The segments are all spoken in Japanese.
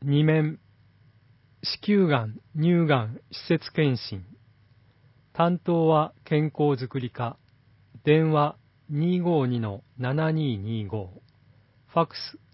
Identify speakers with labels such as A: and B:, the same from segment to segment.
A: 2面、子宮がん、乳がん施設検診。担当は健康づくり課。電話252-7225。ファックス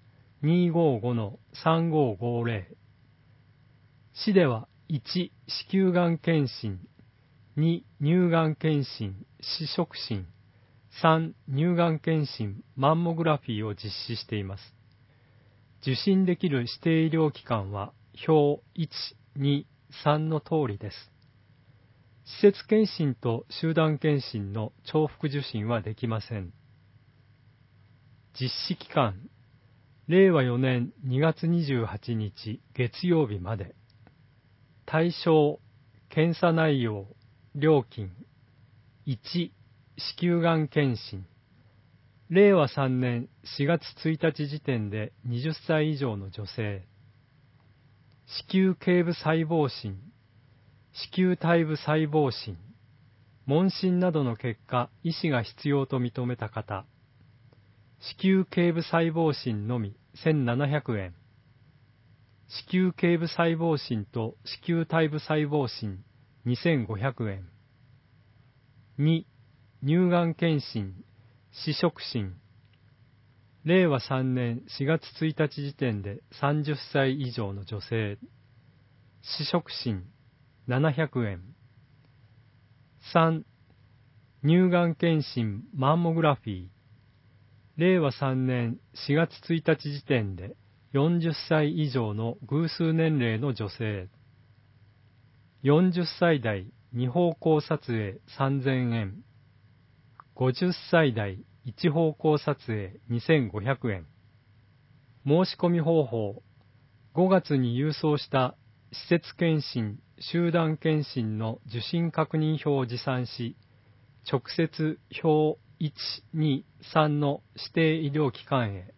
A: 255-3550。市では1、子宮がん検診。2、乳がん検診、視触診。3、乳がん検診、マンモグラフィーを実施しています。受診できる指定医療機関は表1、2、3の通りです。施設検診と集団検診の重複受診はできません。実施期間、令和4年2月28日月曜日まで。対象、検査内容、料金。1、子宮がん検診。令和3年4月1日時点で20歳以上の女性。子宮頸部細胞診、子宮体部細胞診、問診などの結果、医師が必要と認めた方。子宮頸部細胞診のみ1700円。子宮頸部細胞診と子宮体部細胞診2500円。2、乳がん検診、視触診。令和3年4月1日時点で30歳以上の女性。視触診700円。3、乳がん検診マンモグラフィー。令和3年4月1日時点で40歳以上の偶数年齢の女性。40歳代2方向撮影3000円。50歳代1方向撮影2500円。申し込み方法。5月に郵送した施設検診、集団検診の受診確認票を持参し、直接表1、2、3の指定医療機関へ。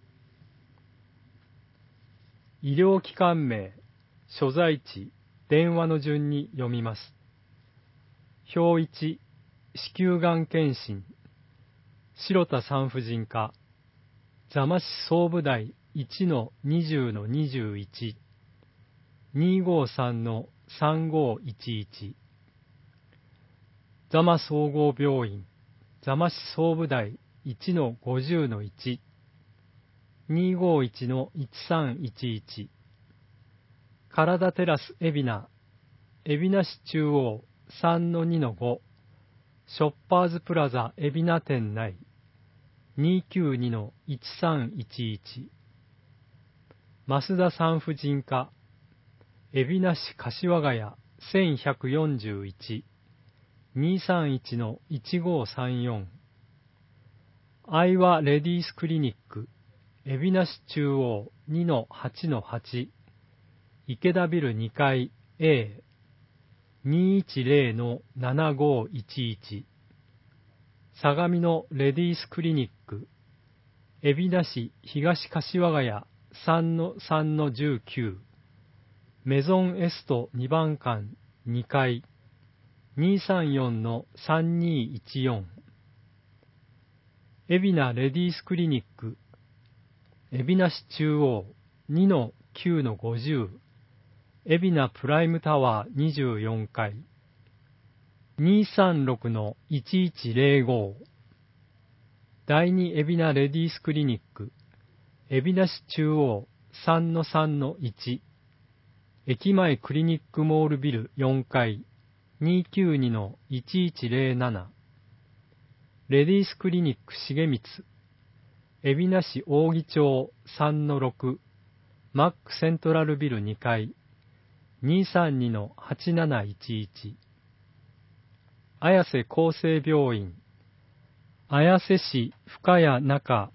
A: 医療機関名、所在地、電話の順に読みます。表1、子宮がん検診。白田産婦人科、座間市総武台 1-20-21、253-3511、座間総合病院、座間市総武台 1-50-1、251-1311、体テラス海老名市中央 3-2-5、ショッパーズプラザ海老名店内、292-1311、増田産婦人科、海老名市柏ヶ谷1141、231-1534、愛和レディースクリニック、海老名市中央 2-8-8、池田ビル2階 A、210-7511、相模のレディースクリニック、海老名市東柏ヶ谷 3-3-19、メゾンエスト2番館2階、234-3214、海老名レディースクリニック、海老名市中央 2-9-50、海老名プライムタワー24階、236-1105、第二海老名レディースクリニック、海老名市中央 3-3-1、駅前クリニックモールビル4階、292-1107、レディースクリニック重光、海老名市扇町 3-6、マックセントラルビル2階、232-8711、綾瀬厚生病院、綾瀬市深谷中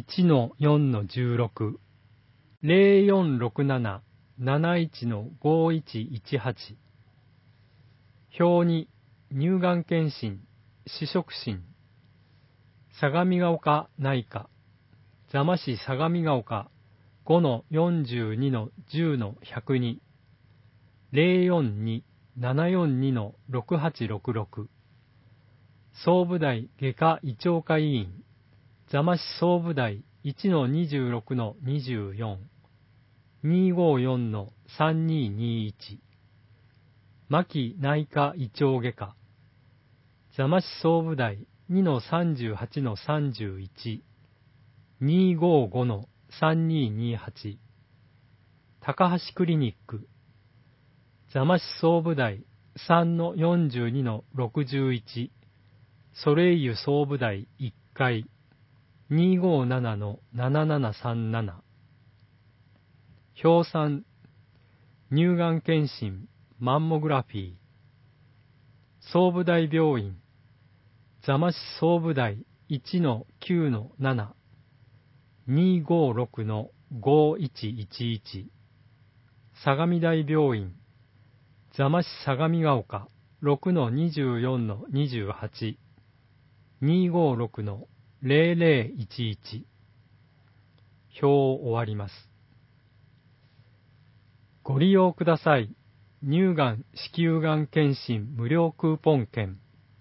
A: 1-4-16、0467-71-5118、表2、乳がん検診、視触診、相模ヶ丘内科、座間市相模ヶ丘 5-42-10-102、042-742-6866、総武大外科胃腸科医院、座間市総武大 1-26-24、 254-3221牧内科胃腸外科座間市総武大 2-38-31 255-3228高橋クリニック座間市総武大 3-42-61 ソレイユ総武大1階 257-7737氷山乳がん検診マンモグラフィー総武大病院座間市総武大 1-9-7 256-5111相模大病院座間市相模が丘 6-24-28 256-0011表を終わります。ご利用ください。乳がん子宮がん検診無料クーポン券。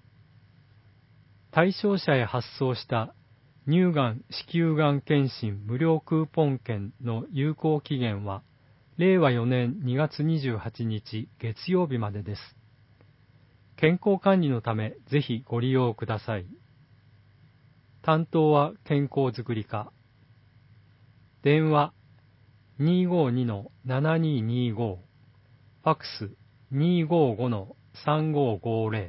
A: 対象者へ発送した乳がん子宮がん検診無料クーポン券の有効期限は令和4年2月28日月曜日までです。健康管理のためぜひご利用ください。担当は健康づくり課。電話 252-7225 ファックス 255-3550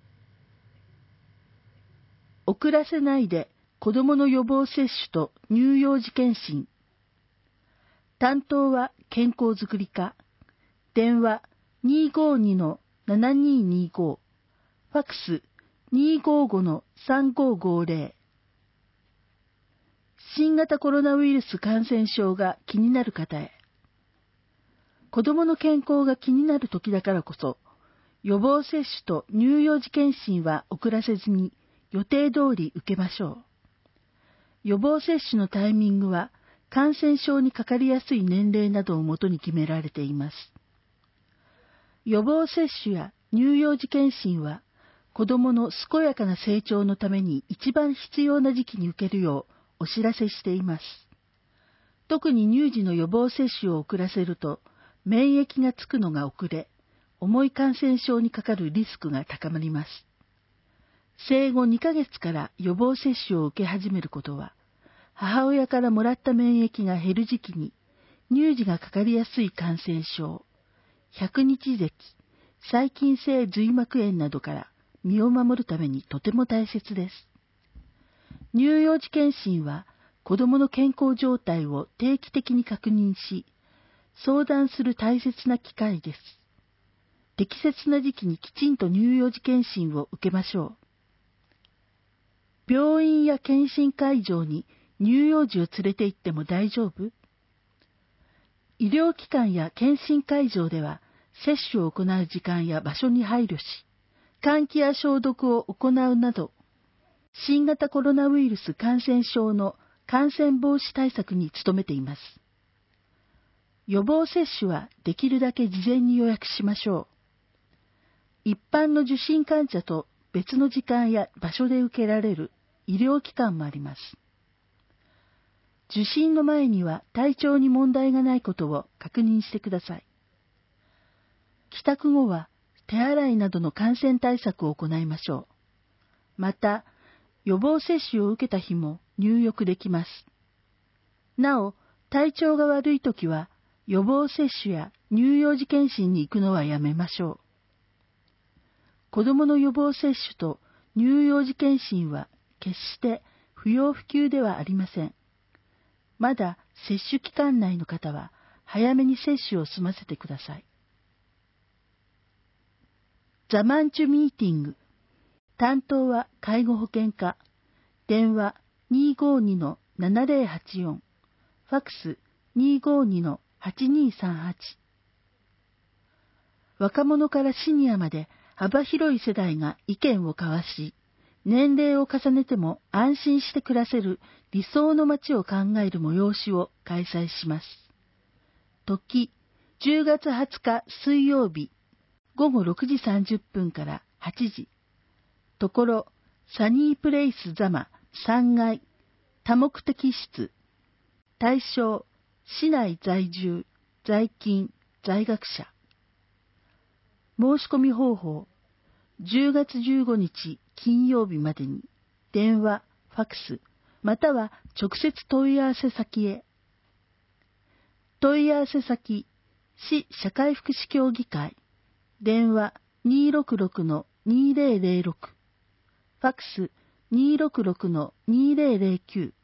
B: 遅らせないで子どもの予防接種と乳幼児検診。担当は健康づくり課。電話 252-7225 ファックス 255-3550。新型コロナウイルス感染症が気になる方へ。子どもの健康が気になる時だからこそ、予防接種と乳幼児検診は遅らせずに予定通り受けましょう。予防接種のタイミングは感染症にかかりやすい年齢などをもとに決められています。予防接種や乳幼児検診は子どもの健やかな成長のために一番必要な時期に受けるようお知らせしています。特に乳児の予防接種を遅らせると免疫がつくのが遅れ、重い感染症にかかるリスクが高まります。生後2ヶ月から予防接種を受け始めることは、母親からもらった免疫が減る時期に、乳児がかかりやすい感染症、百日咳、細菌性髄膜炎などから身を守るためにとても大切です。乳幼児検診は、子どもの健康状態を定期的に確認し、相談する大切な機会です。適切な時期にきちんと乳幼児検診を受けましょう。病院や検診会場に乳幼児を連れて行っても大丈夫？医療機関や検診会場では接種を行う時間や場所に配慮し、換気や消毒を行うなど、新型コロナウイルス感染症の感染防止対策に努めています。予防接種はできるだけ事前に予約しましょう。一般の受診患者と別の時間や場所で受けられる医療機関もあります。受診の前には体調に問題がないことを確認してください。帰宅後は手洗いなどの感染対策を行いましょう。また、予防接種を受けた日も入浴できます。なお、体調が悪いときは予防接種や乳幼児検診に行くのはやめましょう。子どもの予防接種と乳幼児検診は決して不要不急ではありません。まだ接種期間内の方は早めに接種を済ませてください。ザマンチュミーティング。担当は介護保険課。電話 252-7084。ファックス 252-8238。若者からシニアまで幅広い世代が意見を交わし、年齢を重ねても安心して暮らせる理想の街を考える催しを開催します。時、10月20日水曜日、午後6時30分から8時。ところ、サニープレイスザマ3階、多目的室。対象、市内在住在勤、在学者。申し込み方法、10月15日金曜日までに、電話、ファックス、または直接問い合わせ先へ。問い合わせ先、市社会福祉協議会、電話266-2006、ファックス266-2009、